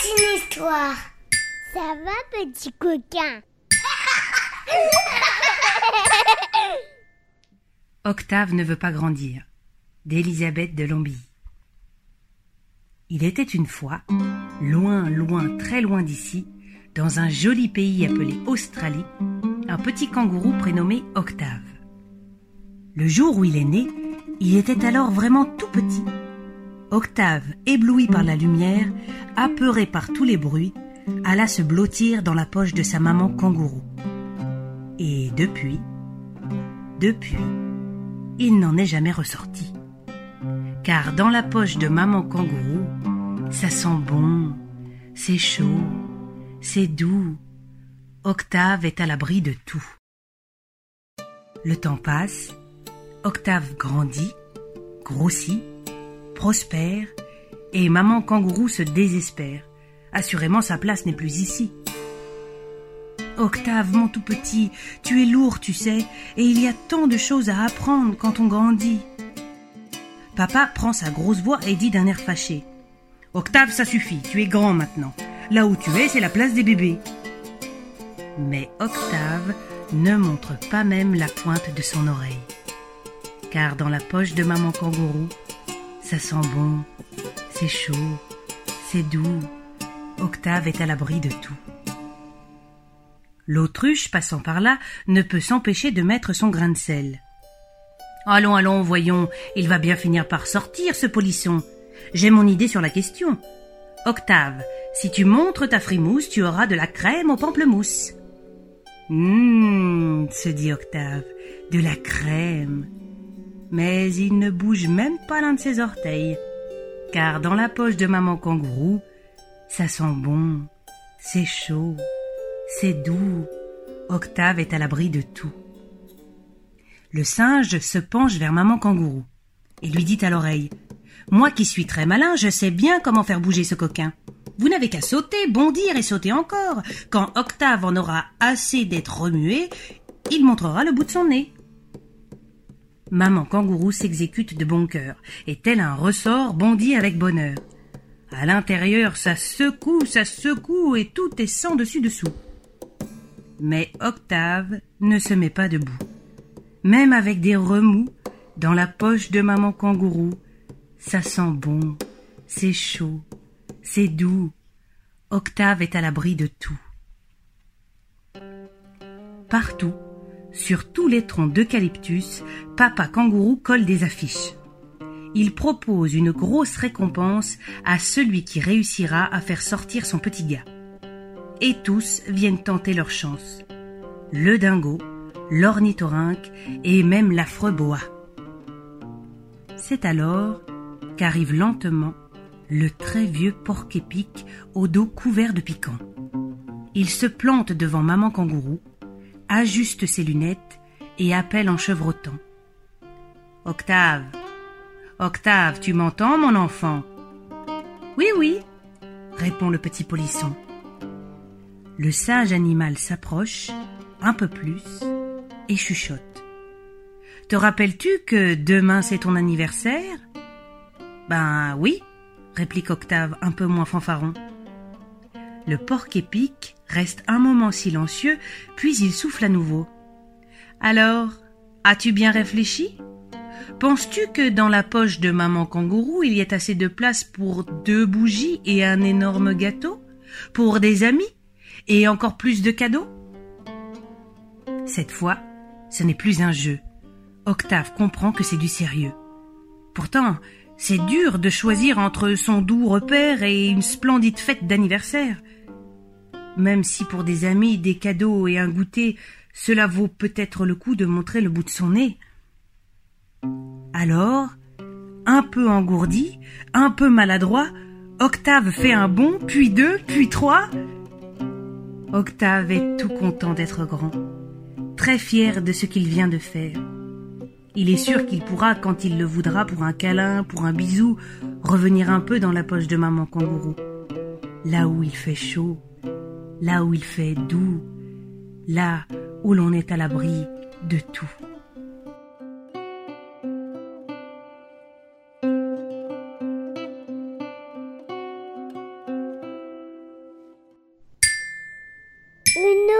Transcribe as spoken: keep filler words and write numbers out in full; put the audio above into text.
une histoire. Ça va, petit coquin? Octave ne veut pas grandir, d'Élisabeth de Lombilly. Il était une fois, loin, loin, très loin d'ici, dans un joli pays appelé Australie, un petit kangourou prénommé Octave. Le jour où il est né, il était alors vraiment tout petit. Octave, ébloui par la lumière, apeuré par tous les bruits, alla se blottir dans la poche de sa maman kangourou. Et depuis, depuis, il n'en est jamais ressorti. Car dans la poche de maman kangourou, ça sent bon, c'est chaud, c'est doux. Octave est à l'abri de tout. Le temps passe, Octave grandit, grossit, prospère, et maman kangourou se désespère. Assurément, sa place n'est plus ici. Octave, mon tout petit, tu es lourd, tu sais, et il y a tant de choses à apprendre quand on grandit. Papa prend sa grosse voix et dit d'un air fâché. Octave, ça suffit, tu es grand maintenant. Là où tu es, c'est la place des bébés. Mais Octave ne montre pas même la pointe de son oreille. Car dans la poche de maman kangourou, ça sent bon, c'est chaud, c'est doux. Octave est à l'abri de tout. L'autruche, passant par là, ne peut s'empêcher de mettre son grain de sel. Allons, allons, voyons, il va bien finir par sortir, ce polisson. J'ai mon idée sur la question. Octave, si tu montres ta frimousse, tu auras de la crème au pamplemousse. Hum, se dit Octave, de la crème. Mais il ne bouge même pas l'un de ses orteils, car dans la poche de maman kangourou, ça sent bon, c'est chaud, c'est doux. Octave est à l'abri de tout. Le singe se penche vers maman kangourou et lui dit à l'oreille « Moi qui suis très malin, je sais bien comment faire bouger ce coquin. Vous n'avez qu'à sauter, bondir et sauter encore. Quand Octave en aura assez d'être remué, il montrera le bout de son nez. » Maman kangourou s'exécute de bon cœur et tel un ressort bondit avec bonheur. À l'intérieur, ça secoue, ça secoue et tout est sans dessus dessous. Mais Octave ne se met pas debout. Même avec des remous, dans la poche de maman kangourou, ça sent bon, c'est chaud, c'est doux. Octave est à l'abri de tout. Partout, sur tous les troncs d'eucalyptus, papa kangourou colle des affiches. Il propose une grosse récompense à celui qui réussira à faire sortir son petit gars. Et tous viennent tenter leur chance. Le dingo, l'ornithorynque et même l'affreux boa. C'est alors qu'arrive lentement le très vieux porc-épic au dos couvert de piquants. Il se plante devant maman kangourou, ajuste ses lunettes et appelle en chevrotant. « Octave, Octave, tu m'entends, mon enfant ?»« Oui, oui, » répond le petit polisson. Le sage animal s'approche, un peu plus, et chuchote. « Te rappelles-tu que demain c'est ton anniversaire ?»« Ben oui, » réplique Octave un peu moins fanfaron. Le porc-épic reste un moment silencieux, puis il souffle à nouveau. « Alors, as-tu bien réfléchi ? Penses-tu que dans la poche de maman kangourou, il y ait assez de place pour deux bougies et un énorme gâteau ? Pour des amis ? Et encore plus de cadeaux ? » Cette fois, ce n'est plus un jeu. Octave comprend que c'est du sérieux. Pourtant, c'est dur de choisir entre son doux repère et une splendide fête d'anniversaire. Même si pour des amis, des cadeaux et un goûter, cela vaut peut-être le coup de montrer le bout de son nez. Alors, un peu engourdi, un peu maladroit, Octave fait un bond, puis deux, puis trois. Octave est tout content d'être grand, très fier de ce qu'il vient de faire. Il est sûr qu'il pourra, quand il le voudra, pour un câlin, pour un bisou, revenir un peu dans la poche de maman kangourou. Là où il fait chaud, là où il fait doux, là où l'on est à l'abri de tout. Une